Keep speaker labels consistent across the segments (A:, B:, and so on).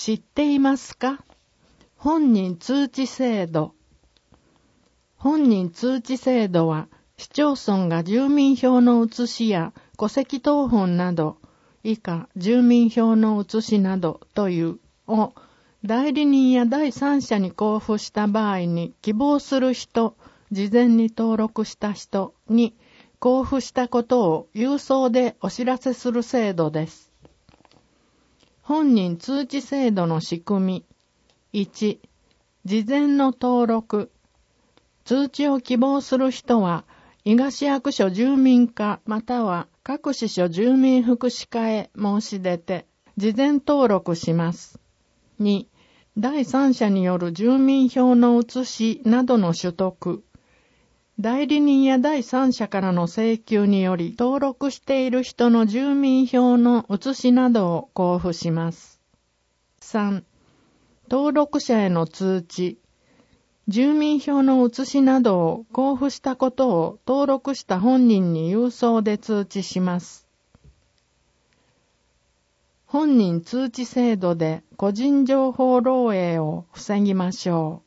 A: 知っていますか？本人通知制度。本人通知制度は、市町村が住民票の写しや戸籍謄本など、以下住民票の写しなどというを代理人や第三者に交付した場合に希望する人、事前に登録した人に交付したことを郵送でお知らせする制度です。本人通知制度の仕組み。1、事前の登録。通知を希望する人は、伊賀市役所住民課または各支所住民福祉課へ申し出て、事前登録します。2、第三者による住民票の写しなどの取得。代理人や第三者からの請求により登録している人の住民票の写しなどを交付します。3、登録者への通知。住民票の写しなどを交付したことを登録した本人に郵送で通知します。本人通知制度で個人情報漏洩を防ぎましょ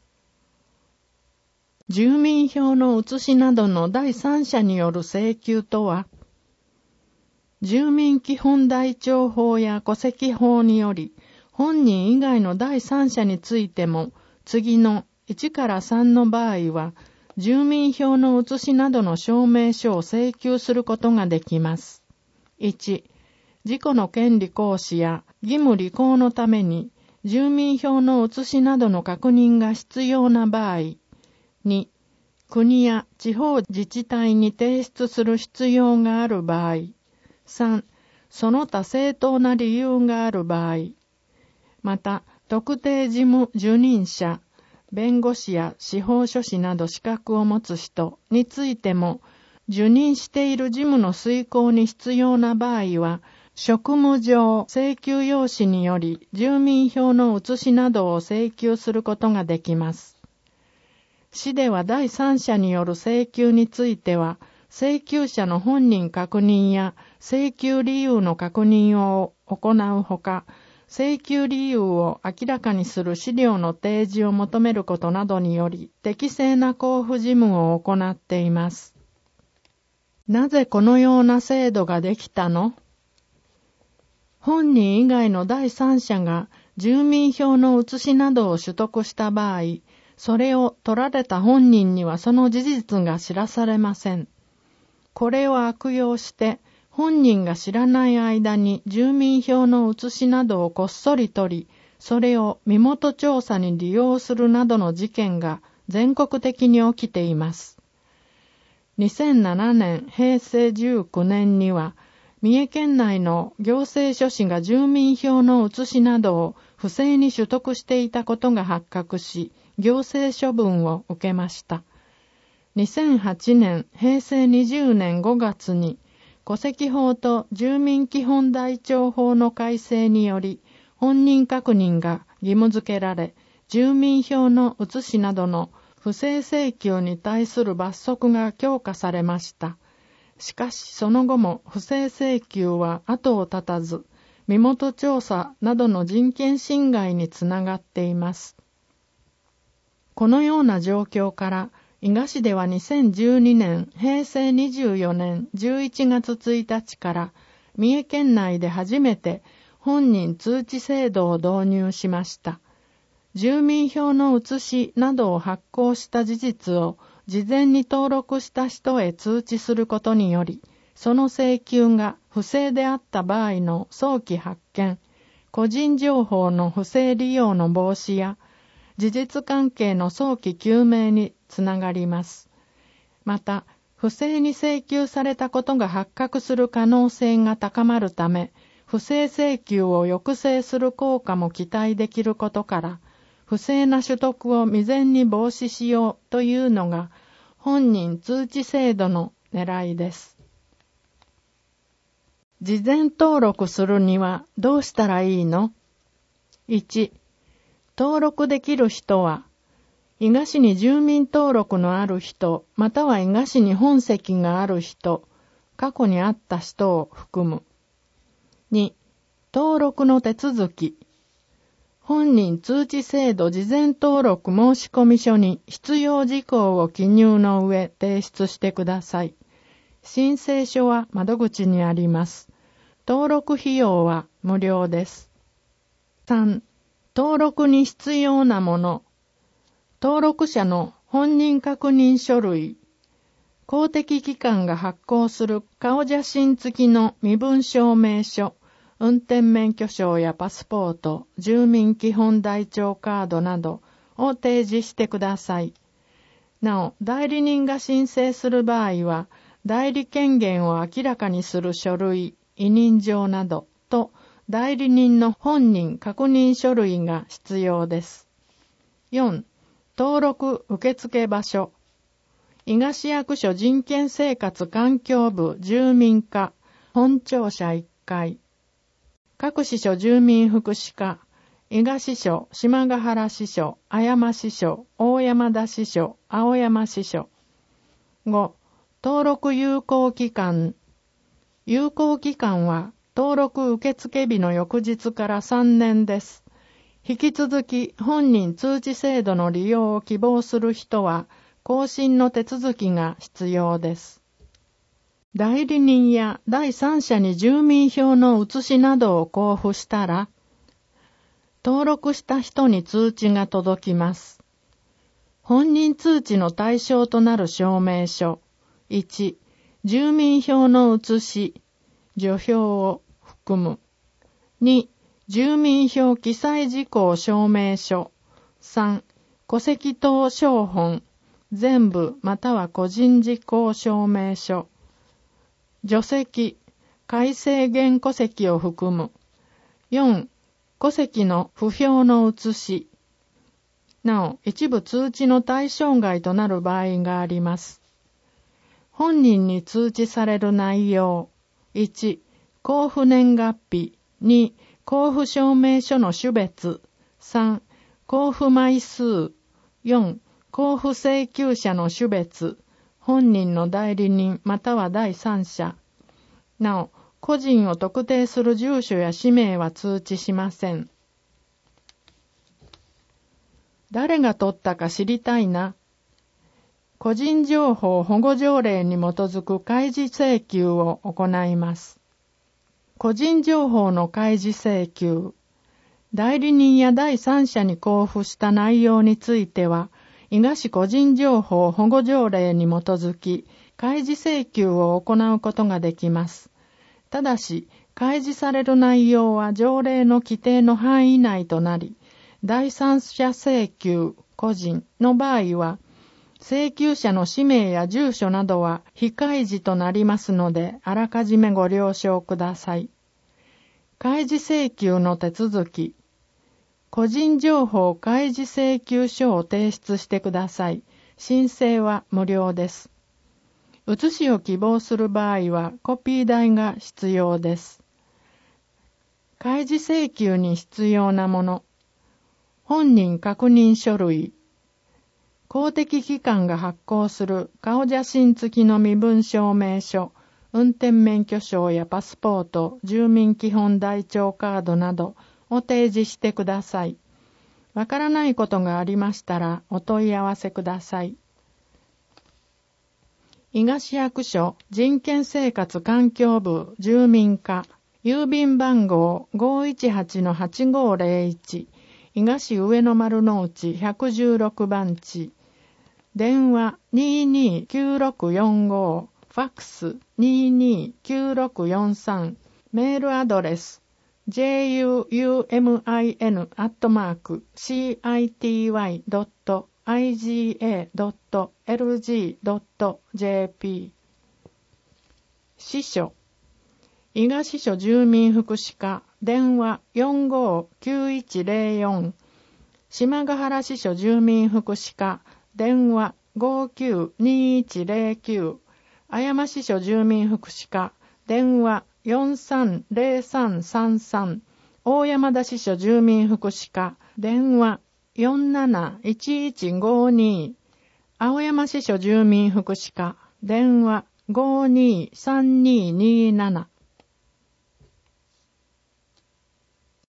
A: う。住民票の写しなどの第三者による請求とは、住民基本台帳法や戸籍法により、本人以外の第三者についても、次の1から3の場合は、住民票の写しなどの証明書を請求することができます。1、自己の権利行使や義務履行のために、住民票の写しなどの確認が必要な場合。2、国や地方自治体に提出する必要がある場合。3、その他正当な理由がある場合。また、特定事務受任者、弁護士や司法書士など資格を持つ人についても、受任している事務の遂行に必要な場合は、職務上請求用紙により住民票の写しなどを請求することができます。市では第三者による請求については、請求者の本人確認や請求理由の確認を行うほか、請求理由を明らかにする資料の提示を求めることなどにより、適正な交付事務を行っています。なぜこのような制度ができたの？本人以外の第三者が住民票の写しなどを取得した場合、それを取られた本人にはその事実が知らされません。これを悪用して、本人が知らない間に住民票の写しなどをこっそり取り、それを身元調査に利用するなどの事件が全国的に起きています。2007年平成19年には、三重県内の行政書士が住民票の写しなどを不正に取得していたことが発覚し、行政処分を受けました。2008年平成20年5月に、戸籍法と住民基本台帳法の改正により、本人確認が義務付けられ、住民票の写しなどの不正請求に対する罰則が強化されました。しかしその後も不正請求は後を絶たず、身元調査などの人権侵害につながっています。このような状況から、伊賀市では2012年平成24年11月1日から三重県内で初めて本人通知制度を導入しました。住民票の写しなどを発行した事実を事前に登録した人へ通知することにより、その請求が不正であった場合の早期発見、個人情報の不正利用の防止や、事実関係の早期究明につながります。また、不正に請求されたことが発覚する可能性が高まるため、不正請求を抑制する効果も期待できることから、不正な取得を未然に防止しようというのが、本人通知制度の狙いです。事前登録するにはどうしたらいいの？ 1、登録できる人は、伊賀市に住民登録のある人、または伊賀市に本籍がある人、過去にあった人を含む。2、登録の手続き。 本人通知制度事前登録申込書に必要事項を記入の上提出してください。申請書は窓口にあります。登録費用は無料です。3. 登録に必要なもの。登録者の本人確認書類。公的機関が発行する顔写真付きの身分証明書、運転免許証やパスポート、住民基本台帳カードなどを提示してください。なお、代理人が申請する場合は、代理権限を明らかにする書類、委任状などと、代理人の本人確認書類が必要です。4. 登録受付場所。伊賀市役所人権生活環境部住民課本庁舎1階。各支所住民福祉課、伊賀支所、島ヶ原支所、綾山支所、大山田支所、青山支所。5. 登録有効期間。有効期間は登録受付日の翌日から3年です。引き続き本人通知制度の利用を希望する人は更新の手続きが必要です。代理人や第三者に住民票の写しなどを交付したら、登録した人に通知が届きます。本人通知の対象となる証明書。1、住民票の写し、除票を含む。2、住民票記載事項証明書。3、戸籍謄証本、全部または個人事項証明書。除籍、改正現戸籍を含む。4、戸籍の不評の写し。なお、一部通知の対象外となる場合があります。本人に通知される内容。1、交付年月日。2、交付証明書の種別。3、交付枚数。4、交付請求者の種別。本人の代理人または第三者。なお、個人を特定する住所や氏名は通知しません。誰が取ったか知りたいな。個人情報保護条例に基づく開示請求を行います。個人情報の開示請求。代理人や第三者に交付した内容については、伊賀市個人情報保護条例に基づき、開示請求を行うことができます。ただし、開示される内容は条例の規定の範囲内となり、第三者請求、個人の場合は、請求者の氏名や住所などは非開示となりますので、あらかじめご了承ください。開示請求の手続き。個人情報開示請求書を提出してください。申請は無料です。写しを希望する場合はコピー代が必要です。開示請求に必要なもの。本人確認書類。公的機関が発行する顔写真付きの身分証明書、運転免許証やパスポート、住民基本台帳カードなどを提示してください。わからないことがありましたらお問い合わせください。伊賀市役所人権生活環境部住民課郵便番号 518-8501 伊賀市上野丸の内116番地電話 229645 ファックス 229643 メールアドレス jumin@city.iga.lg.jp 支所伊賀支所住民福祉課電話 459104 島ヶ原支所住民福祉課電話 592109 綾山支所住民福祉課電話 430333 大山田支所住民福祉課電話 471152 青山支所住民福祉課電話 523227